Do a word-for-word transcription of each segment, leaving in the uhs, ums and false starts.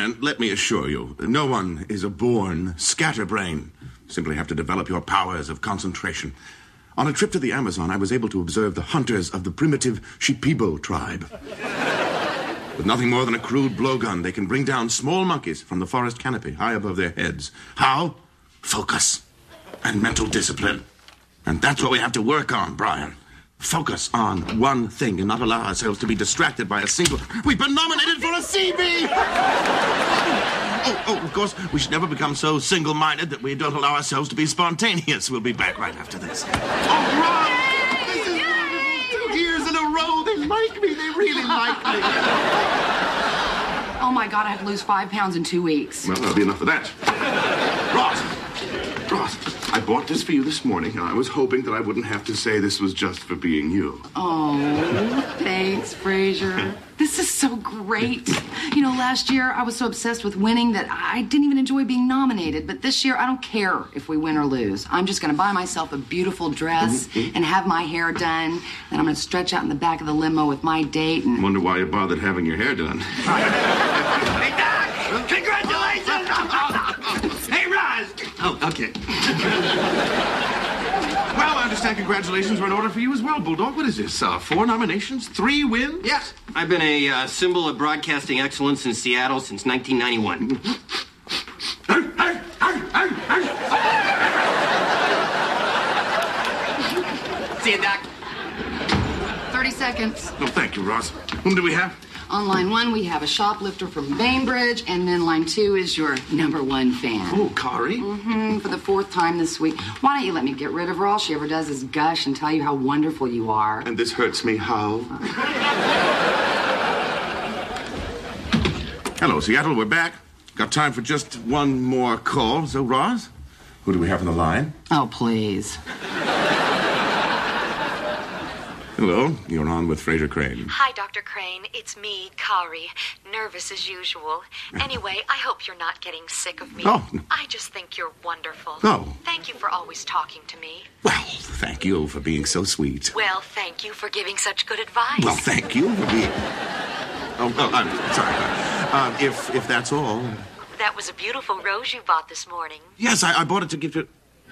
Brian, let me assure you, no one is a born scatterbrain. Simply have to develop your powers of concentration. On a trip to the Amazon, I was able to observe the hunters of the primitive Shipibo tribe. With nothing more than a crude blowgun, they can bring down small monkeys from the forest canopy high above their heads. How? Focus and mental discipline. And that's what we have to work on, Brian. Focus on one thing and not allow ourselves to be distracted by a single... We've been nominated for a C B! oh, oh, of course, we should never become so single-minded that we don't allow ourselves to be spontaneous. We'll be back right after this. All right! This is wonderful. Two years in a row. They like me. They really like me. Oh, my God, I have to lose five pounds in two weeks. Well, that'll be enough of that. Ross! Ross! I bought this for you this morning, and I was hoping that I wouldn't have to say this was just for being you. Oh, thanks, Fraser. This is so great. You know, last year I was so obsessed with winning that I didn't even enjoy being nominated. But this year I don't care if we win or lose. I'm just going to buy myself a beautiful dress mm-hmm. and have my hair done. Then I'm going to stretch out in the back of the limo with my date and... Wonder why you bothered having your hair done. Hey, Doc! Congratulations! Hey, Roz! Oh, okay. Well, I understand congratulations were in order for you as well, Bulldog. What is this, uh, four nominations, three wins? Yes. I've been a uh, symbol of broadcasting excellence in Seattle since nineteen ninety-one. See you, Doc. thirty seconds. Oh, thank you, Ross. Whom do we have? On line one, we have a shoplifter from Bainbridge, and then line two is your number one fan. Oh, Kari? Mm-hmm, for the fourth time this week. Why don't you let me get rid of her? All she ever does is gush and tell you how wonderful you are. And this hurts me how? Hello, Seattle, we're back. Got time for just one more call. So, Roz, who do we have on the line? Oh, please. Hello, you're on with Fraser Crane. Hi, Doctor Crane. It's me, Kari. Nervous as usual. Anyway, I hope you're not getting sick of me. Oh. I just think you're wonderful. Oh. Thank you for always talking to me. Well, thank you for being so sweet. Well, thank you for giving such good advice. Well, thank you for being... Oh, oh I'm sorry. Uh, if, if that's all... That was a beautiful rose you bought this morning. Yes, I, I bought it to give to...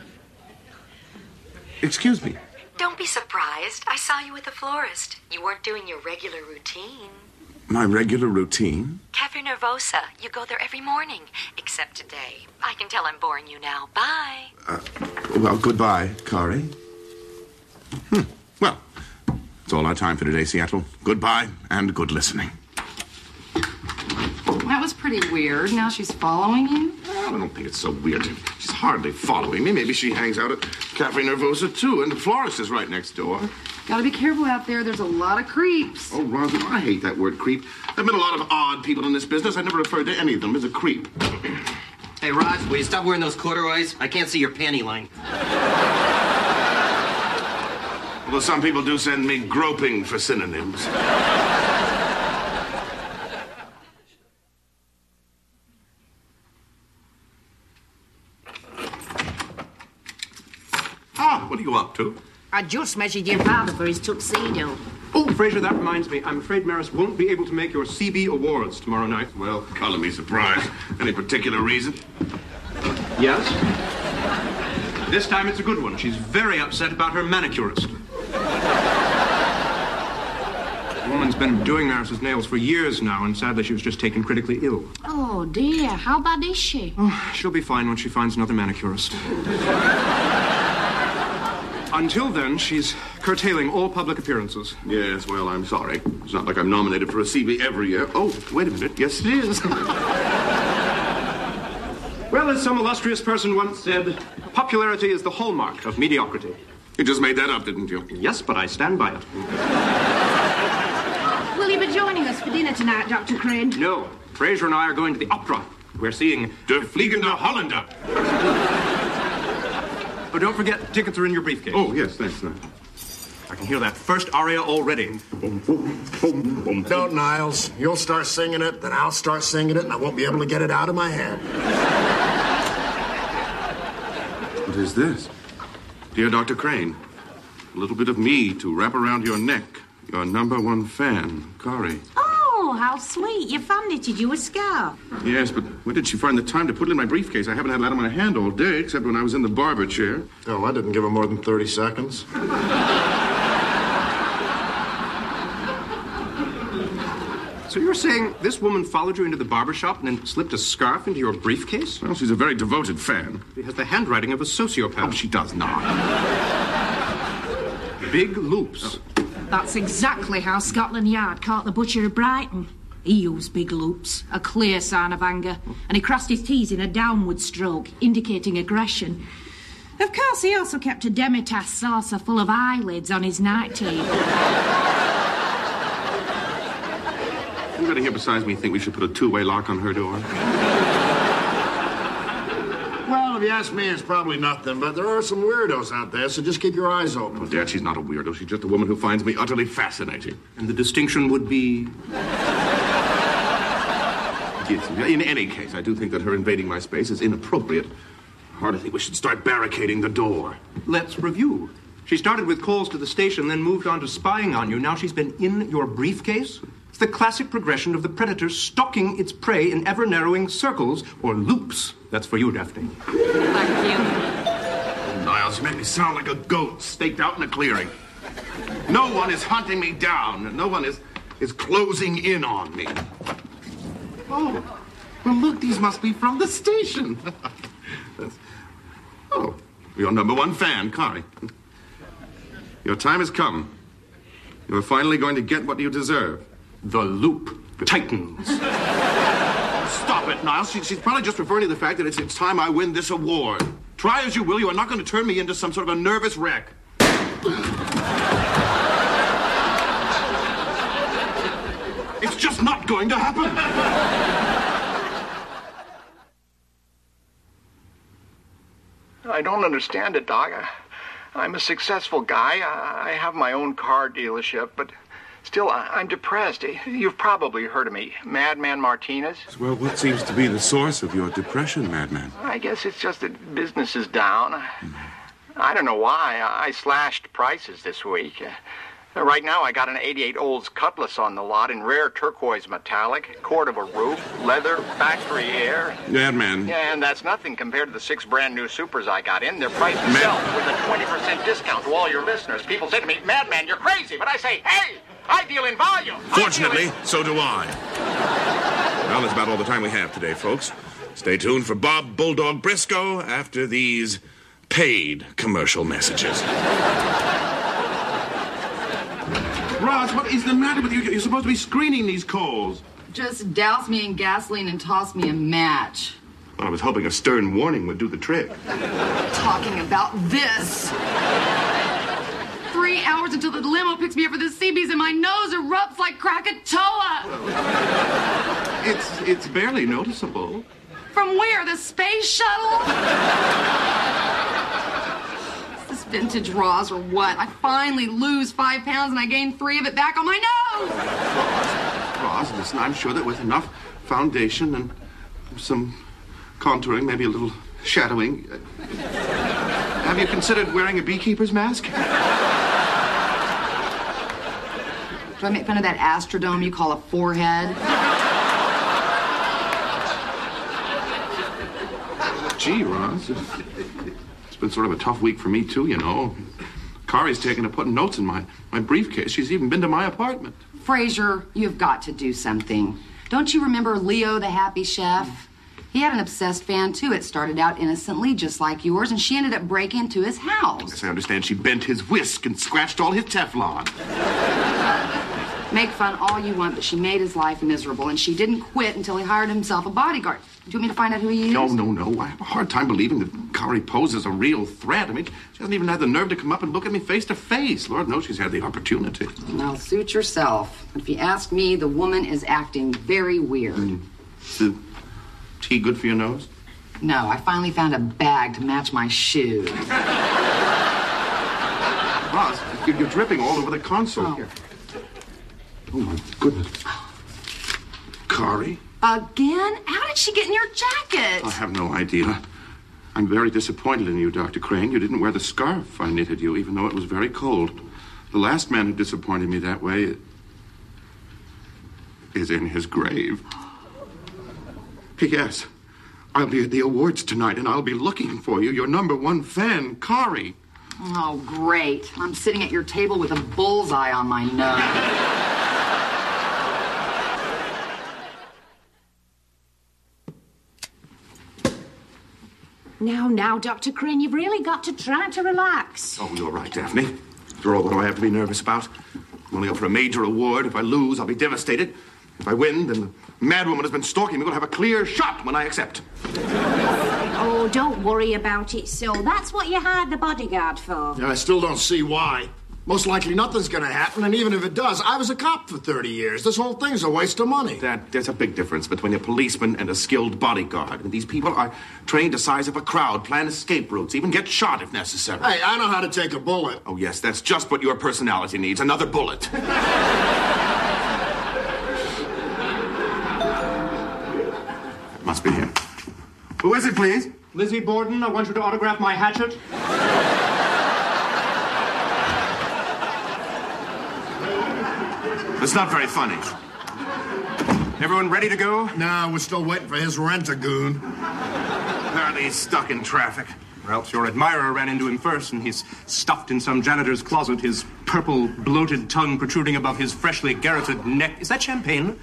Excuse me. Don't be surprised. I saw you with the florist. You weren't doing your regular routine. My regular routine? Cafe Nervosa. You go there every morning. Except today. I can tell I'm boring you now. Bye. Uh, well, goodbye, Kari. Hmm. Well, that's all our time for today, Seattle. Goodbye and good listening. That was pretty weird. Now she's following you? Well, I don't think it's so weird. She's hardly following me. Maybe she hangs out at Cafe Nervosa, too, and the florist is right next door. Gotta be careful out there. There's a lot of creeps. Oh, Roz, I hate that word creep. There have been a lot of odd people in this business. I never referred to any of them as a creep. Hey, Roz, will you stop wearing those corduroys? I can't see your panty line. Although some people do send me groping for synonyms. Ah, what are you up to? I just measured your father for his tuxedo. Oh, Fraser, that reminds me. I'm afraid Maris won't be able to make your C B awards tomorrow night. Well, color me surprised. Any particular reason? Yes. This time it's a good one. She's very upset about her manicurist. The woman's been doing Maris's nails for years now, and sadly she was just taken critically ill. Oh, dear. How bad is she? Oh, she'll be fine when she finds another manicurist. Until then, she's curtailing all public appearances. Yes, well, I'm sorry. It's not like I'm nominated for a C B every year. Oh, wait a minute. Yes, it is. Well, as some illustrious person once said, popularity is the hallmark of mediocrity. You just made that up, didn't you? Yes, but I stand by it. Will you be joining us for dinner tonight, Doctor Crane? No. Fraser and I are going to the opera. We're seeing Der Fliegende Holländer. Oh, don't forget, tickets are in your briefcase. Oh, yes, thanks. I can hear that first aria already. Don't, Niles. You'll start singing it, then I'll start singing it, and I won't be able to get it out of my head. What is this? Dear Doctor Crane, a little bit of me to wrap around your neck. Your number one fan, Kari. Oh, Oh, how sweet. Your fan knitted you a scarf. Yes, but where did she find the time to put it in my briefcase? I haven't had it out of my hand all day, except when I was in the barber chair. Oh, I didn't give her more than thirty seconds. So you're saying this woman followed you into the barber shop and then slipped a scarf into your briefcase? Well, she's a very devoted fan. She has the handwriting of a sociopath. Oh, she does not. Big loops. Oh. That's exactly how Scotland Yard caught the butcher of Brighton. He used big loops, a clear sign of anger, and he crossed his T's in a downward stroke, indicating aggression. Of course, he also kept a demitasse saucer full of eyelids on his night table. Anybody here besides me think we should put a two-way lock on her door? Well, if you ask me, it's probably nothing, but there are some weirdos out there, so just keep your eyes open. Well, Dad, she's not a weirdo. She's just a woman who finds me utterly fascinating. And the distinction would be... In any case, I do think that her invading my space is inappropriate. Hardly think we should start barricading the door. Let's review. She started with calls to the station, then moved on to spying on you. Now she's been in your briefcase? It's the classic progression of the predator stalking its prey in ever-narrowing circles, or loops. That's for you, Daphne. Thank you. Oh, Niles, you make me sound like a goat staked out in a clearing. No one is hunting me down. No one is, is closing in on me. Oh, well, look, these must be from the station. Oh, your number one fan, Kari. Your time has come. You're finally going to get what you deserve. The loop tightens. Stop it, Niles. She, she's probably just referring to the fact that it's, it's time I win this award. Try as you will, you are not going to turn me into some sort of a nervous wreck. It's just not going to happen. I don't understand it, Doc. I, I'm a successful guy. I, I have my own car dealership, but still, I, I'm depressed. You've probably heard of me, Madman Martinez. Well, what seems to be the source of your depression, Madman? I guess it's just that business is down. Mm. I don't know why. I, I slashed prices this week. Uh, right now, I got an eighty-eight Olds Cutlass on the lot in rare turquoise metallic, Cordova roof, leather, factory air. Madman. Yeah, and that's nothing compared to the six brand new Supers I got in. They're priced to sell with a twenty percent discount to all your listeners. People say to me, Madman, you're crazy. But I say, hey, I deal in volume. Fortunately, in... so do I. Well, that's about all the time we have today, folks. Stay tuned for Bob Bulldog Briscoe after these paid commercial messages. Roz, what is the matter with you? You're supposed to be screening these calls. Just douse me in gasoline and toss me a match. Well, I was hoping a stern warning would do the trick. Talking about this. Three hours until the limo picks me up for the C Bs and my nose erupts like Krakatoa. It's, it's barely noticeable. From where? The space shuttle? This vintage Roz or what? I finally lose five pounds and I gain three of it back on my nose. Roz, Roz, listen, I'm sure that with enough foundation and some contouring, maybe a little shadowing. Uh, have you considered wearing a beekeeper's mask? Do I make fun of that astrodome you call a forehead? Gee, Roz. It's been sort of a tough week for me, too, you know. Kari's taken to putting notes in my, my briefcase. She's even been to my apartment. Fraser, you've got to do something. Don't you remember Leo, the happy chef? He had an obsessed fan, too. It started out innocently, just like yours, and she ended up breaking into his house. Yes, I understand. She bent his whisk and scratched all his Teflon. Make fun all you want, but she made his life miserable, and she didn't quit until he hired himself a bodyguard. Do you want me to find out who he is? No, no, no. I have a hard time believing that Kari poses a real threat. I mean, she hasn't even had the nerve to come up and look at me face to face. Lord knows she's had the opportunity. Well, suit yourself. If you ask me, the woman is acting very weird. Mm. Is the tea good for your nose? No, I finally found a bag to match my shoes. Roz, you're, you're dripping all over the console. Oh. Here. Oh, my goodness. Kari? Again? How did she get in your jacket? I have no idea. I'm very disappointed in you, Doctor Crane. You didn't wear the scarf I knitted you, even though it was very cold. The last man who disappointed me that way... is in his grave. P S I'll be at the awards tonight, and I'll be looking for you, your number one fan, Kari. Oh, great. I'm sitting at your table with a bullseye on my nose. Now, now, Doctor Crane, you've really got to try to relax. Oh, you're right, Daphne. After all, what do I have to be nervous about? I'm only up for a major award. If I lose, I'll be devastated. If I win, then the madwoman has been stalking me. We'll have a clear shot when I accept. Oh, don't worry about it, so that's what you hired the bodyguard for. Yeah, I still don't see why. Most likely nothing's going to happen, and even if it does, I was a cop for thirty years. This whole thing's a waste of money. That, there's a big difference between a policeman and a skilled bodyguard. And these people are trained to size up a crowd, plan escape routes, even get shot if necessary. Hey, I know how to take a bullet. Oh, yes, that's just what your personality needs, another bullet. Must be him. Who is it, please? Lizzie Borden, I want you to autograph my hatchet. It's not very funny. Everyone ready to go? No, we're still waiting for his rent-a-goon. Apparently he's stuck in traffic. Or else your admirer ran into him first, and he's stuffed in some janitor's closet, his purple, bloated tongue protruding above his freshly garroted neck. Is that champagne?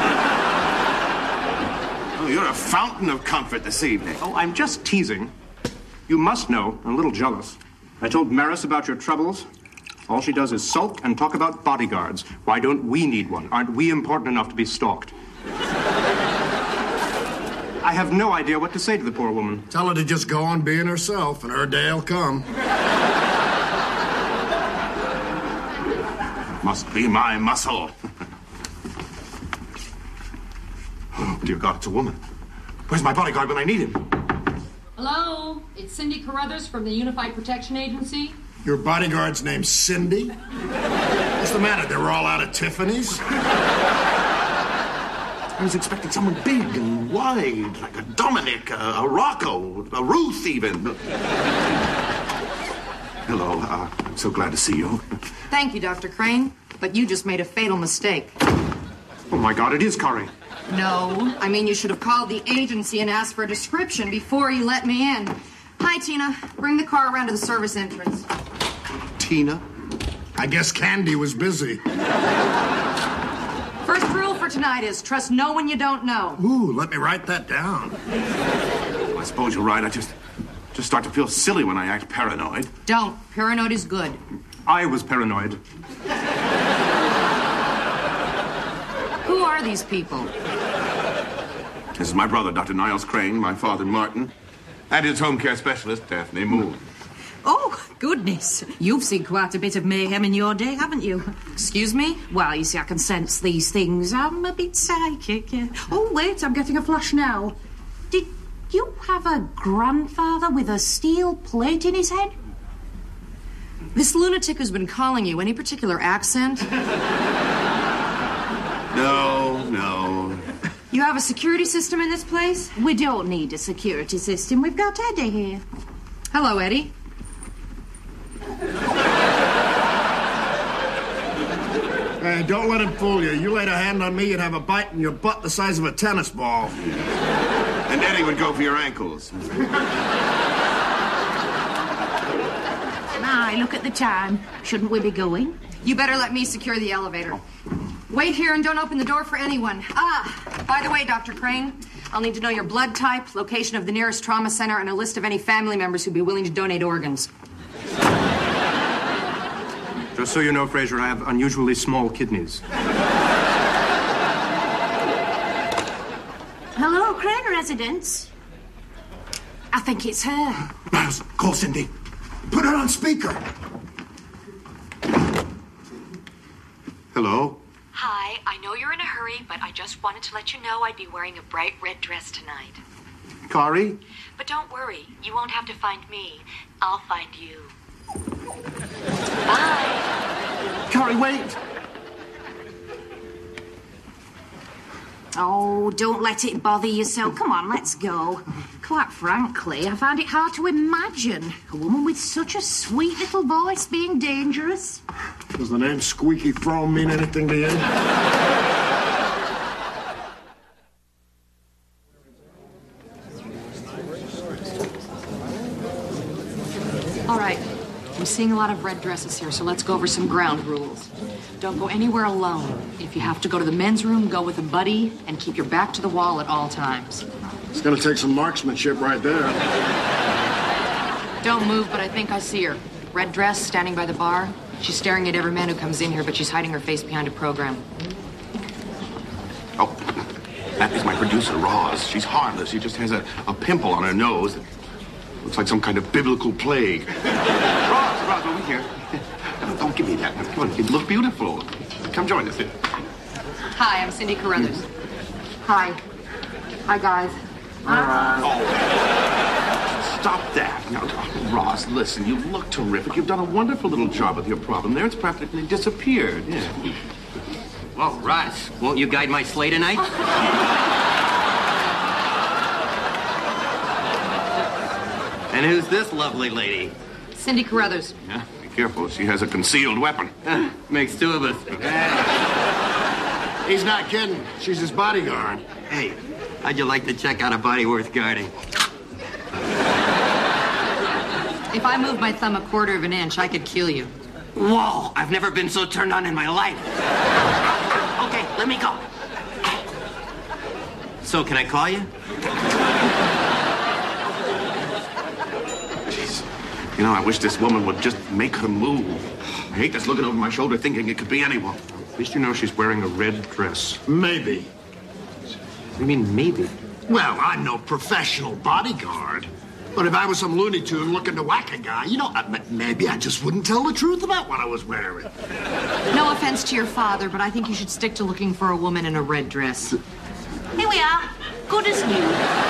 Oh, you're a fountain of comfort this evening. Oh, I'm just teasing. You must know, I'm a little jealous. I told Maris about your troubles. All she does is sulk and talk about bodyguards. Why don't we need one? Aren't we important enough to be stalked? I have no idea what to say to the poor woman. Tell her to just go on being herself, and her day'll come. Must be my muscle. Oh, dear God, it's a woman. Where's my bodyguard when I need him? Hello, it's Cindy Carruthers from the Unified Protection Agency. Your bodyguard's name's Cindy? What's the matter? They were all out of Tiffany's? I was expecting someone big and wide, like a Dominic, a, a Rocco, a Ruth even. Hello, uh, I'm so glad to see you. Thank you, Doctor Crane, but you just made a fatal mistake. Oh, my God, it is Kari. No, I mean you should have called the agency and asked for a description before you let me in. Hi, Tina. Bring the car around to the service entrance. Tina? I guess Candy was busy. First rule for tonight is trust no one you don't know. Ooh, let me write that down. Well, I suppose you're right. I just, just start to feel silly when I act paranoid. Don't. Paranoid is good. I was paranoid. Who are these people? This is my brother, Doctor Niles Crane, my father, Martin, and his home care specialist, Daphne Moore. Oh, goodness. You've seen quite a bit of mayhem in your day, haven't you? Excuse me? Well, you see, I can sense these things. I'm a bit psychic. Yeah. Oh, wait, I'm getting a flash now. Did you have a grandfather with a steel plate in his head? This lunatic who's been calling you, any particular accent? No, no. You have a security system in this place? We don't need a security system. We've got Eddie here. Hello, Eddie. Hey, don't let him fool you. You laid a hand on me, you'd have a bite in your butt the size of a tennis ball. And Eddie would go for your ankles. My, look at the time. Shouldn't we be going? You better let me secure the elevator. Wait here and don't open the door for anyone. Ah, by the way, Doctor Crane, I'll need to know your blood type, location of the nearest trauma center, and a list of any family members who'd be willing to donate organs. Just so you know, Fraser, I have unusually small kidneys. Hello, Crane residence. I think it's her. Miles, call Cindy. Put her on speaker. Hello? Hi, I know you're in a hurry, but I just wanted to let you know I'd be wearing a bright red dress tonight. Kari? But don't worry, you won't have to find me. I'll find you. Bye. Kari, wait. Oh, don't let it bother you so. Come on, let's go. Quite frankly, I find it hard to imagine a woman with such a sweet little voice being dangerous. Does the name Squeaky Throne mean anything to you? I'm seeing a lot of red dresses here, so let's go over some ground rules. Don't go anywhere alone. If you have to go to the men's room, go with a buddy, and keep your back to the wall at all times. It's gonna take some marksmanship right there. Don't move, but I think I see her. Red dress, standing by the bar. She's staring at every man who comes in here, but she's hiding her face behind a program. Oh, that is my producer, Roz. She's harmless. She just has a, a pimple on her nose that looks like some kind of biblical plague. Roz, Roz, over here. Don't give me that. Come on, you look beautiful. Come join us here. Hi, I'm Cindy Carruthers. Hi. Hi, guys. Hi. Oh. Stop that. Now, Roz, listen, you look terrific. You've done a wonderful little job with your problem there. It's practically disappeared. Yeah. Well, Roz, won't you guide my sleigh tonight? And who's this lovely lady? Cindy Carruthers. Yeah, be careful. She has a concealed weapon. Uh, makes two of us. He's not kidding. She's his bodyguard. Hey, how'd you like to check out a body worth guarding? If I moved my thumb a quarter of an inch, I could kill you. Whoa, I've never been so turned on in my life. Okay, let me go. So, can I call you? Jeez. You know, I wish this woman would just make her move. I hate this looking over my shoulder thinking it could be anyone. At least you know she's wearing a red dress. Maybe. You mean maybe? Well, I'm no professional bodyguard. But if I was some Looney Tune looking to whack a guy, you know, maybe I just wouldn't tell the truth about what I was wearing. No offense to your father, but I think you should stick to looking for a woman in a red dress. Here we are. Good as new.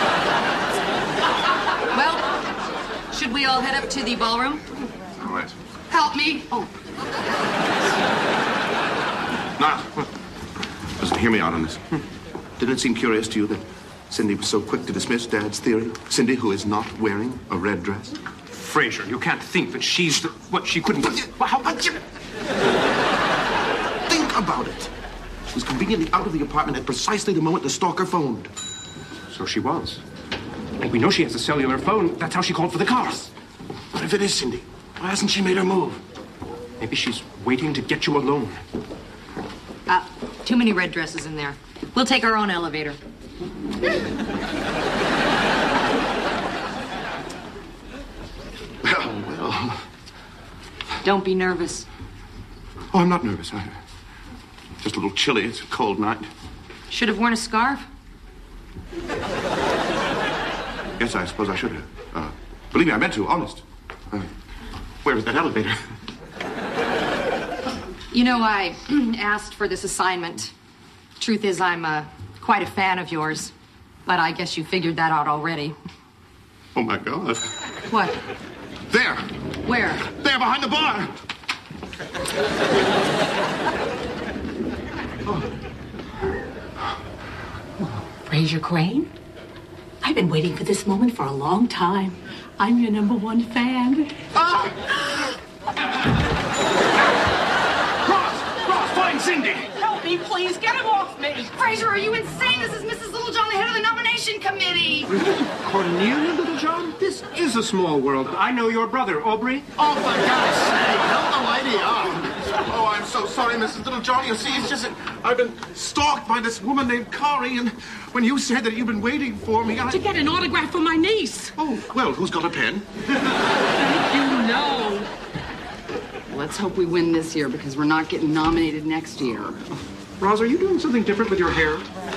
Well, should we all head up to the ballroom? All right. Help me. Oh. Now, listen, hear me out on this. Didn't it seem curious to you that Cindy was so quick to dismiss Dad's theory? Cindy, who is not wearing a red dress? Fraser, you can't think that she's the... What, she couldn't... Well, how about you... Think about it. She was conveniently out of the apartment at precisely the moment the stalker phoned. So she was. And we know she has a cellular phone. That's how she called for the cops. What if it is Cindy? Why hasn't she made her move? Maybe she's waiting to get you alone. Uh, too many red dresses in there. We'll take our own elevator. Well, well. Don't be nervous. Oh, I'm not nervous. I'm just a little chilly. It's a cold night. Should have worn a scarf. Yes, I suppose I should have. Uh, believe me, I meant to, honest. Uh, where is that elevator? You know, I asked for this assignment. Truth is, I'm uh, quite a fan of yours. But I guess you figured that out already. Oh, my God. What? There. Where? There, behind the bar. Fraser Crane? I've been waiting for this moment for a long time. I'm your number one fan. Oh! Ross! Ross, find Cindy! Help me, please. Get him off me. Fraser, are you insane? This is Missus Littlejohn, the head of the nomination committee. Cornelia Littlejohn? This is a small world. I know your brother, Aubrey. Oh, for God's sake, help the lady out. Oh, I'm so sorry, Missus Littlejohn. You see, it's just that I've been stalked by this woman named Kari, and when you said that you've been waiting for me, I... To get an autograph for my niece. Oh, well, who's got a pen? You know. Let's hope we win this year, because we're not getting nominated next year. Roz, are you doing something different with your hair?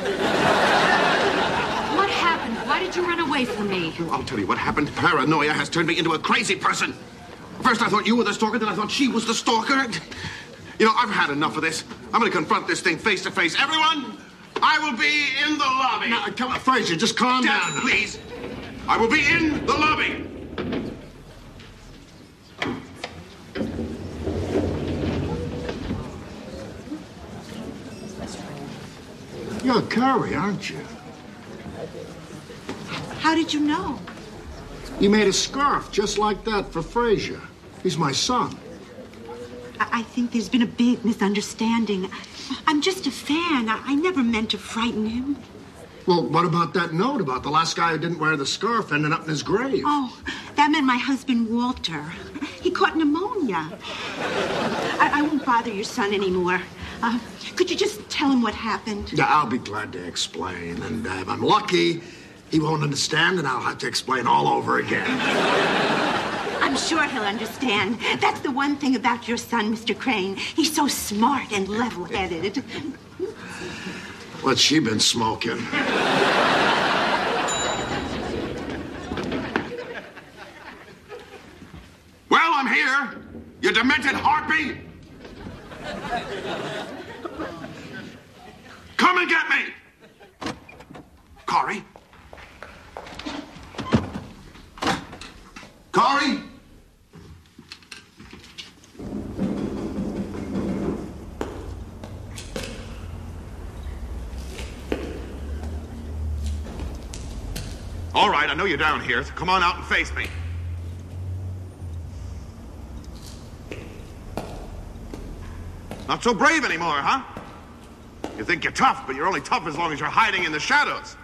What happened? Why did you run away from me? I'll tell you what happened. Paranoia has turned me into a crazy person. First, I thought you were the stalker, then I thought she was the stalker. You know, I've had enough of this. I'm going to confront this thing face to face. Everyone, I will be in the lobby. Now, come on, Fraser, just calm Dad, down. please. I will be in the lobby. You're Curry, aren't you? How did you know? You made a scarf just like that for Fraser. He's my son. I, I think there's been a big misunderstanding. I'm just a fan. I, I never meant to frighten him. Well, what about that note about the last guy who didn't wear the scarf ending up in his grave? Oh, That meant my husband, Walter. He caught pneumonia. I, I won't bother your son anymore. Uh, could you just tell him what happened? Yeah, I'll be glad to explain. And uh, if I'm lucky, he won't understand, and I'll have to explain all over again. I'm sure he'll understand. That's the one thing about your son, Mister Crane. He's so smart and level-headed. What's she been smoking? Well, I'm here, you demented harpy! Come and get me! Kari? Kari? All right, I know you're down here, so come on out and face me. Not so brave anymore, huh? You think you're tough, but you're only tough as long as you're hiding in the shadows.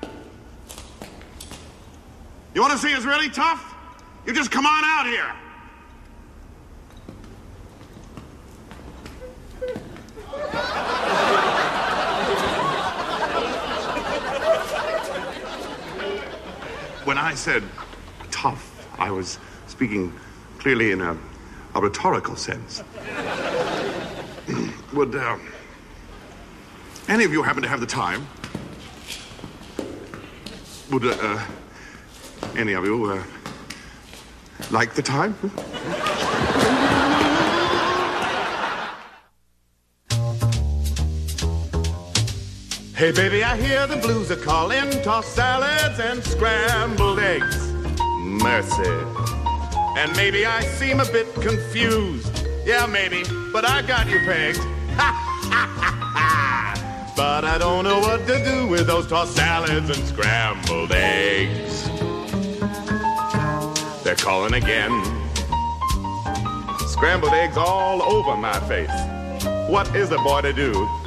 You want to see us really tough? You just come on out here. When I said tough, I was speaking clearly in a, a rhetorical sense. Would uh, any of you happen to have the time? Would uh, uh, any of you uh, like the time? Hey, baby, I hear the blues are calling. Tossed salads and scrambled eggs. Mercy. And maybe I seem a bit confused. Yeah, maybe, but I got you pegged. But I don't know what to do with those tossed salads and scrambled eggs. They're calling again. Scrambled eggs all over my face. What is a boy to do